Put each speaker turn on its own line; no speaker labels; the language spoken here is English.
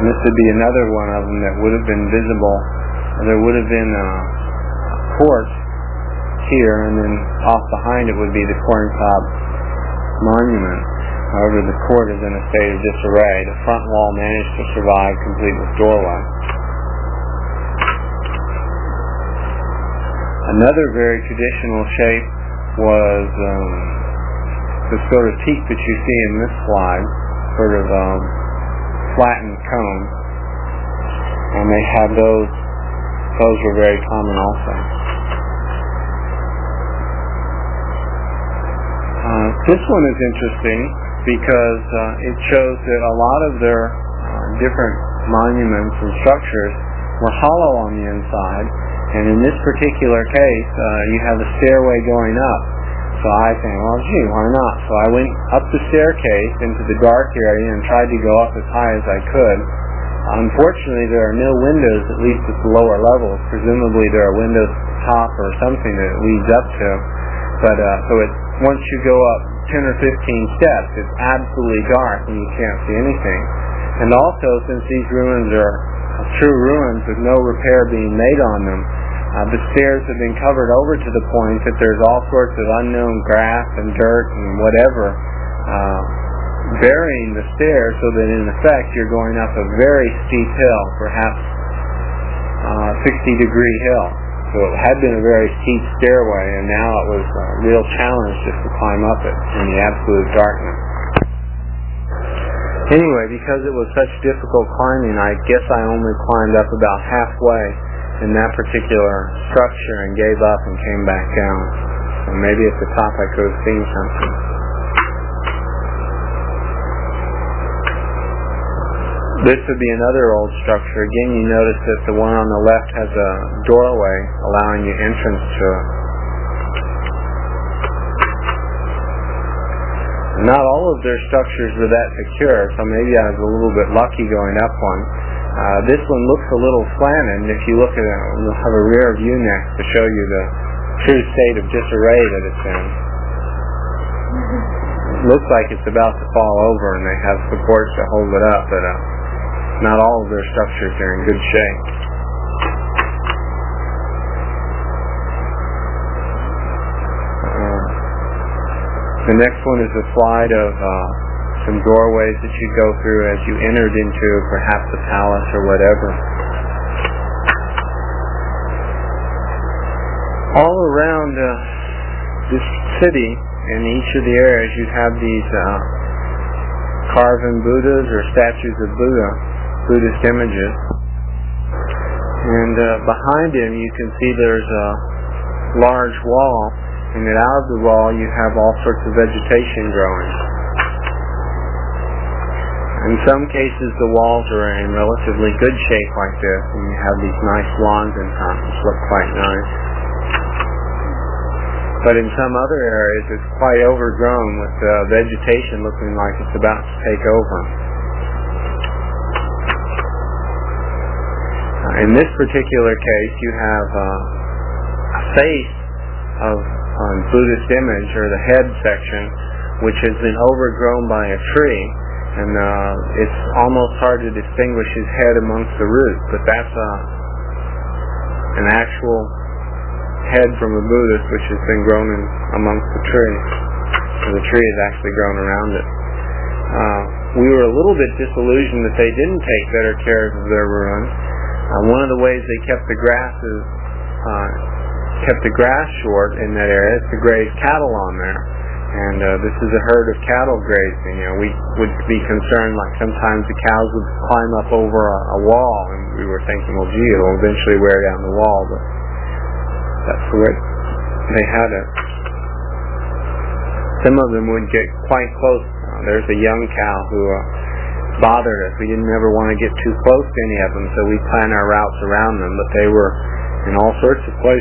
This would be another one of them that would have been visible. There would have been a court here, and then off behind it would be the Corncob Monument. However, the court is in a state of disarray. The front wall managed to survive, complete with doorway. Another very traditional shape was the sort of peak that you see in this slide, sort of flattened cone. And they had those. Those were very common also. This one is interesting because it shows that a lot of their different monuments and structures were hollow on the inside, and in this particular case you have a stairway going up. So I think, well gee, why not? So I went up the staircase into the dark area and tried to go up as high as I could. Unfortunately, there are no windows, at least at the lower levels. Presumably there are windows at the top or something that it leads up to. But so once you go up 10 or 15 steps, it's absolutely dark and you can't see anything. And also, since these ruins are true ruins with no repair being made on them, the stairs have been covered over to the point that there's all sorts of unknown grass and dirt and whatever burying the stairs, so that in effect you're going up a very steep hill, perhaps 60-degree hill. So it had been a very steep stairway, and now it was a real challenge just to climb up it in the absolute darkness. Anyway, because it was such difficult climbing, I guess I only climbed up about halfway in that particular structure and gave up and came back down. So maybe at the top I could have seen something. This would be another old structure. Again, you notice that the one on the left has a doorway allowing you entrance to it. Not all of their structures were that secure, so maybe I was a little bit lucky going up one. This one looks a little slanted, and if you look at it, we'll have a rear view next to show you the true state of disarray that it's in. It looks like it's about to fall over, and they have supports to hold it up, but not all of their structures are in good shape. The next one is a slide of some doorways that you go through as you entered into perhaps a palace or whatever. All around this city, in each of the areas, you have these carven Buddhas or statues of Buddhist images. And behind him you can see there's a large wall, and that out of the wall you have all sorts of vegetation growing. In some cases the walls are in relatively good shape like this, and you have these nice lawns in front which look quite nice. But in some other areas it's quite overgrown with vegetation looking like it's about to take over. In this particular case you have a face of a Buddhist image, or the head section, which has been overgrown by a tree, and it's almost hard to distinguish his head amongst the roots, but that's an actual head from a Buddhist which has been grown in amongst the tree. So the tree has actually grown around it. We were a little bit disillusioned that they didn't take better care of their ruins. One of the ways they kept the grass short in that area is to graze cattle on there. And this is a herd of cattle grazing. You know, we would be concerned, like sometimes the cows would climb up over a wall, and we were thinking, well, gee, it'll eventually wear down the wall, but that's the way they had it. Some of them would get quite close. There's a young cow who bothered us. We didn't ever want to get too close to any of them, so we planned our routes around them, but they were in all sorts of places.